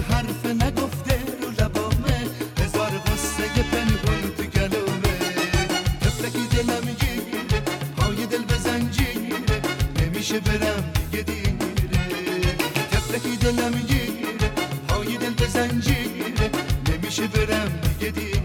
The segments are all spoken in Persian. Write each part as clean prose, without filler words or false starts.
حرف نگفته رو لبامه، هزار قصه پنهون تو گلومه. تفلکی دلم گیره، پای دل به زنجیره، نمیشه برم دیگه دیره. تفلکی دلم گیره، پای دل به زنجیره، نمیشه برم دیگه دیره.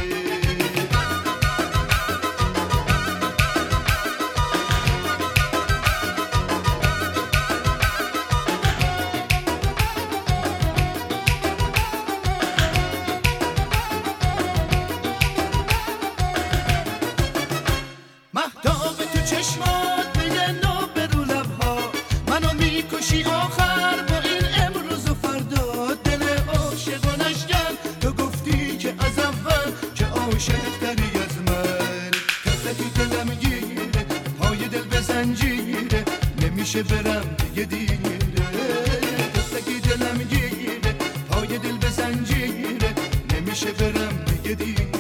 مهتاب تو چشمات میگه نو برو لبها، منو میکشی آخر با این امروز و فردا. دل عاشق و نشکن تو گفتی که از اول که عاشق تری از من. تفلکی دلم گیره، پای دل به زنجیره، نمیشه برم دیگه دیره. تفلکی دلم گیره، پای دل به زنجیره، نمیشه برم دیگه دیره.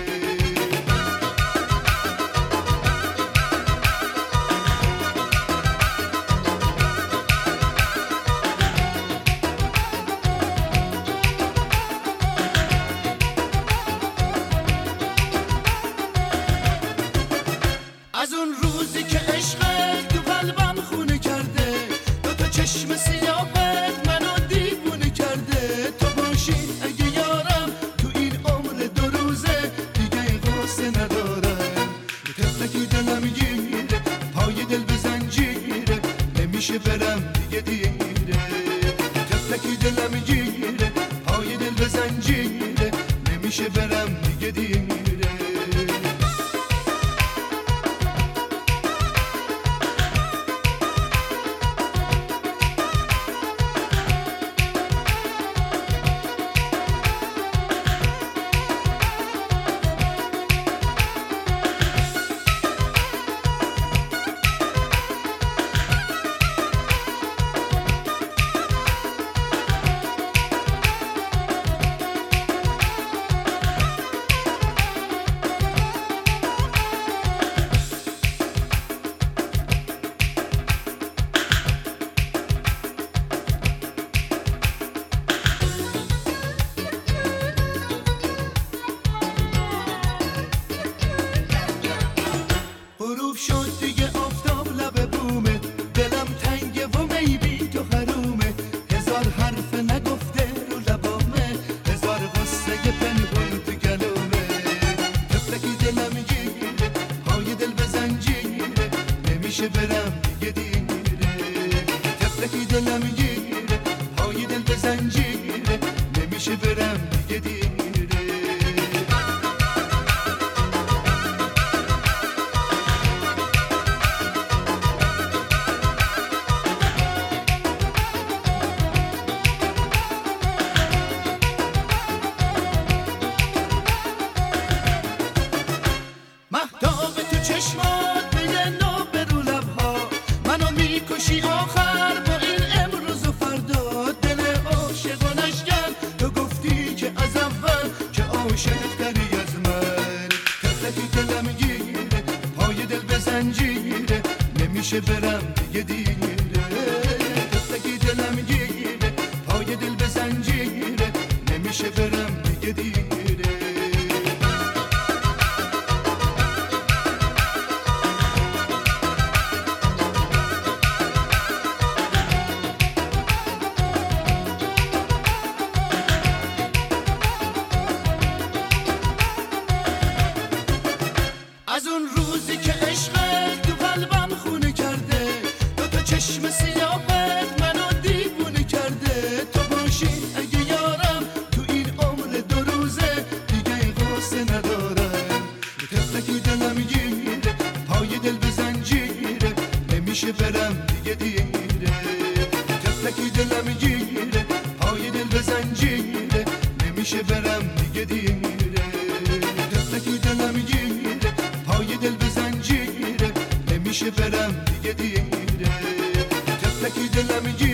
از اون روزی که عشقت تو قلبم خونه کرده، دوتا چشم سیاهت منو دیوونه کرده. تو باشی اگه یارم تو این عمر دو روزه، دیگه غصه ندارم. تفلکی دلم گیره، پای دل به زنجیره، نمیشه برم دیگه دیره. تفلکی دلم گیره، پای دل به زنجیره، نمیشه برم دیگه دیره. غروب شد دیگه آفتاب لب بومه، دلم تنگه و میبی تو حرومه. هزار حرف نگفته رو لبامه، هزار قصه پنهون تو گلومه. تفلکی دلم گیره، پای دل به زنجیره، نمیشه برم دیگه دیره. تفلکی دلم گیره، پای دل به زنجیره، نمیشه برم دیگه دیره. مهتاب تو چشمات میگه نو برو لبها، منو میکشی آخر با این امروز و فردا. دل عاشق و نشکن تو گفتی که از اول که عاشق تری از من. تفلکی دلم گیره، پای دل به زنجیره، نمیشه برم دیگه دیره. تفلکی دلم گیره، پای دل به زنجیره، نمیشه برم دیگه دیره. از اون روزی که عشقت تو قلبم خونه کرده، دوتا چشم سیاهت منو دیوونه کرده. تو باشی اگه یارم تو این عمر دو روزه، دیگه غصه ندارم. تفلکی دلم گیره، پای دل به زنجیره، نمیشه برم دیگه دیره. تفلکی دلم گیره، پای دل به زنجیره، نمیشه برم دیگه دیره. تفلکی دلم گیره، پای دل به زنجیره، نمیشه برم دیگه دیره. تفلکی دلم گیره.